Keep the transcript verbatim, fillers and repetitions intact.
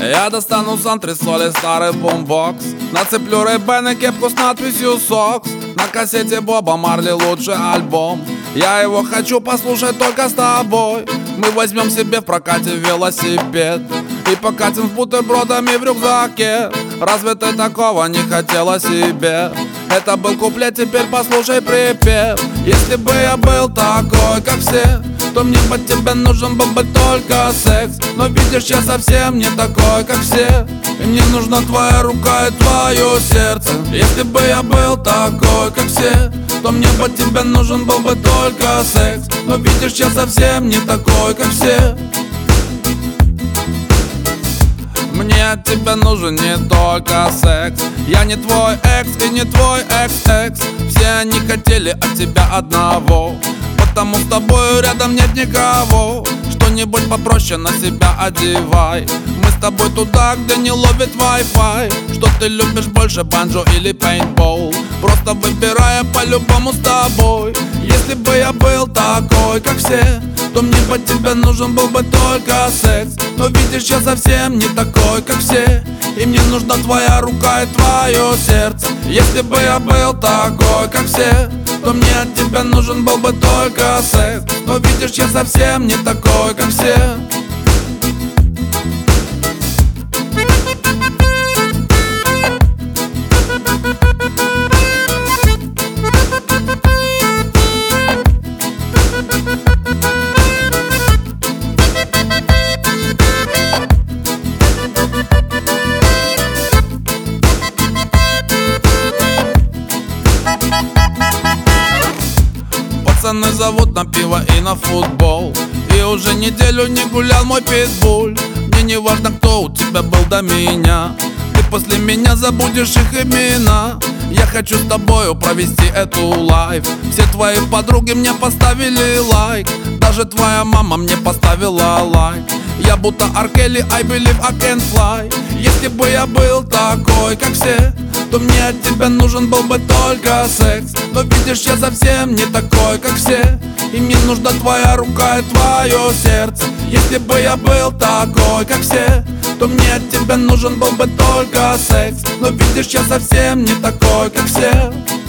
Я достану с антресоли старый бумбокс, нацеплю рэйбэн и кепку с надписью «Сокс». На кассете Боба Марли лучший альбом, я его хочу послушать только с тобой. Мы возьмем себе в прокате велосипед и покатим с бутербродами в рюкзаке. Разве ты такого не хотела себе? Это был куплет, теперь послушай припев. Если бы я был такой, как все, то мне под тебя нужен был бы только секс. Но видишь, я совсем не такой, как все, и мне нужна твоя рука и твое сердце. Если бы я был такой, как все, то мне под тебя нужен был бы только секс. Но видишь, я совсем не такой, как все. Мне от тебя нужен не только секс. Я не твой экс и не твой экс-экс. Все они хотели от тебя одного, потому с тобою рядом нет никого. Что-нибудь попроще на себя одевай. Мы с тобой туда, где не ловит Wi-Fi. Что ты любишь больше, банджо или пейнтбол? Просто выбирая по-любому с тобой. Если бы я был такой, как все, то мне под тебя нужен был бы только секс. Но видишь, я совсем не такой, как все, и мне нужна твоя рука и твое сердце. Если бы я был такой, как все, то мне от тебя нужен был бы только секс. Но видишь, я совсем не такой, как все. Пацаны зовут на пиво и на футбол, и уже неделю не гулял мой питбуль. Мне не важно, кто у тебя был до меня, ты после меня забудешь их имена. Я хочу с тобою провести эту лайф. Все твои подруги мне поставили лайк, даже твоя мама мне поставила лайк. Я будто Ар Келли, I believe I can fly. Если бы я был такой, как все, то мне от тебя нужен был бы только секс. Но видишь, я совсем не такой, как все, и мне нужна твоя рука и твое сердце. Если бы я был такой, как все, то мне от тебя нужен был бы только секс. Но видишь, я совсем не такой, как все.